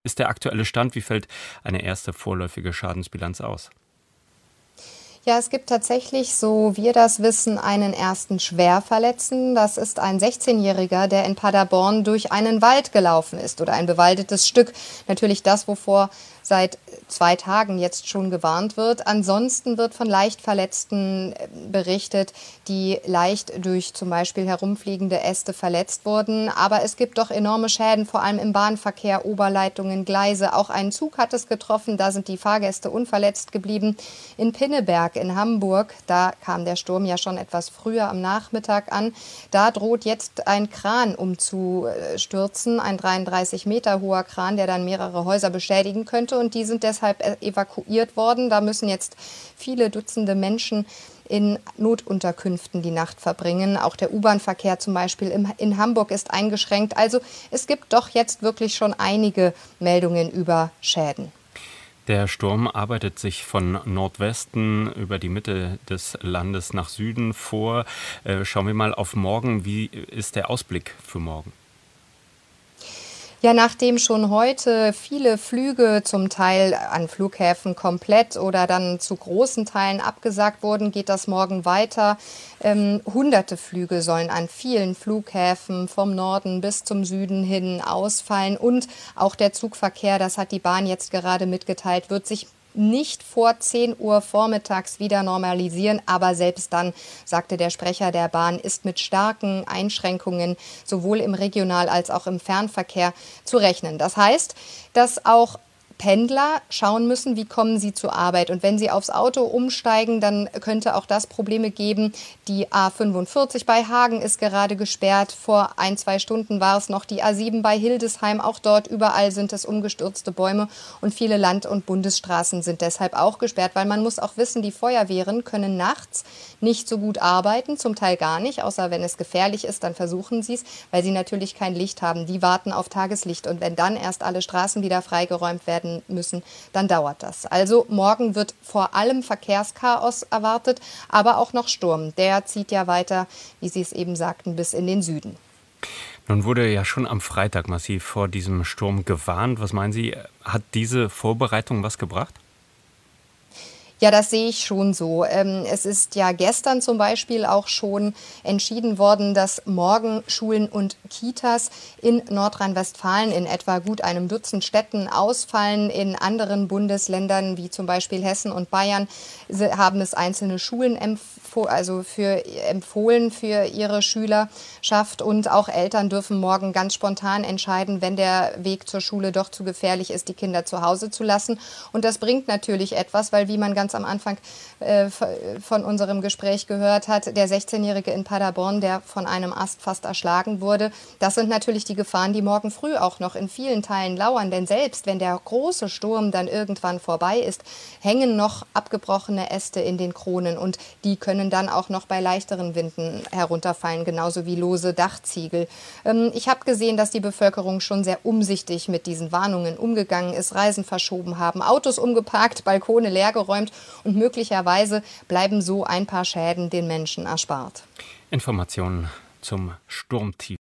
ist der aktuelle Stand? Wie fällt eine erste vorläufige Schadensbilanz aus? Ja, es gibt tatsächlich, so wir das wissen, einen ersten Schwerverletzten. Das ist ein 16-Jähriger, der in Paderborn durch einen Wald gelaufen ist oder ein bewaldetes Stück. Natürlich das, wovor seit 2 Tagen jetzt schon gewarnt wird. Ansonsten wird von Leichtverletzten berichtet, die leicht durch zum Beispiel herumfliegende Äste verletzt wurden. Aber es gibt doch enorme Schäden, vor allem im Bahnverkehr, Oberleitungen, Gleise. Auch einen Zug hat es getroffen, da sind die Fahrgäste unverletzt geblieben. In Pinneberg in Hamburg, da kam der Sturm ja schon etwas früher am Nachmittag an. Da droht jetzt ein Kran umzustürzen, ein 33 Meter hoher Kran, der dann mehrere Häuser beschädigen könnte. Und die sind deshalb evakuiert worden. Da müssen jetzt viele Dutzende Menschen in Notunterkünften die Nacht verbringen. Auch der U-Bahn-Verkehr zum Beispiel in Hamburg ist eingeschränkt. Also es gibt doch jetzt wirklich schon einige Meldungen über Schäden. Der Sturm arbeitet sich von Nordwesten über die Mitte des Landes nach Süden vor. Schauen wir mal auf morgen. Wie ist der Ausblick für morgen? Ja, nachdem schon heute viele Flüge zum Teil an Flughäfen komplett oder dann zu großen Teilen abgesagt wurden, geht das morgen weiter. Hunderte Flüge sollen an vielen Flughäfen vom Norden bis zum Süden hin ausfallen. Und auch der Zugverkehr, das hat die Bahn jetzt gerade mitgeteilt, wird sich nicht vor 10 Uhr vormittags wieder normalisieren. Aber selbst dann, sagte der Sprecher der Bahn, ist mit starken Einschränkungen sowohl im Regional- als auch im Fernverkehr zu rechnen. Das heißt, dass auch Pendler schauen müssen, wie kommen sie zur Arbeit. Und wenn sie aufs Auto umsteigen, dann könnte auch das Probleme geben. Die A45 bei Hagen ist gerade gesperrt. Vor 1-2 Stunden war es noch die A7 bei Hildesheim. Auch dort überall sind es umgestürzte Bäume. Und viele Land- und Bundesstraßen sind deshalb auch gesperrt, weil man muss auch wissen, die Feuerwehren können nachts nicht so gut arbeiten, zum Teil gar nicht, außer wenn es gefährlich ist, dann versuchen sie es, weil sie natürlich kein Licht haben. Die warten auf Tageslicht. Und wenn dann erst alle Straßen wieder freigeräumt werden müssen, dann dauert das. Also morgen wird vor allem Verkehrschaos erwartet, aber auch noch Sturm. Der zieht ja weiter, wie Sie es eben sagten, bis in den Süden. Nun wurde ja schon am Freitag massiv vor diesem Sturm gewarnt. Was meinen Sie, hat diese Vorbereitung was gebracht? Ja, das sehe ich schon so. Es ist ja gestern zum Beispiel auch schon entschieden worden, dass morgen Schulen und Kitas in Nordrhein-Westfalen in etwa gut einem Dutzend Städten ausfallen. In anderen Bundesländern wie zum Beispiel Hessen und Bayern haben es einzelne Schulen empfohlen für ihre Schülerschaft. Und auch Eltern dürfen morgen ganz spontan entscheiden, wenn der Weg zur Schule doch zu gefährlich ist, die Kinder zu Hause zu lassen. Und das bringt natürlich etwas, weil wie man ganz am Anfang von unserem Gespräch gehört hat, der 16-Jährige in Paderborn, der von einem Ast fast erschlagen wurde, das sind natürlich die Gefahren, die morgen früh auch noch in vielen Teilen lauern. Denn selbst wenn der große Sturm dann irgendwann vorbei ist, hängen noch abgebrochene Äste in den Kronen und die können dann auch noch bei leichteren Winden herunterfallen, genauso wie lose Dachziegel. Ich habe gesehen, dass die Bevölkerung schon sehr umsichtig mit diesen Warnungen umgegangen ist, Reisen verschoben haben, Autos umgeparkt, Balkone leergeräumt und möglicherweise bleiben so ein paar Schäden den Menschen erspart. Informationen zum Sturmtief.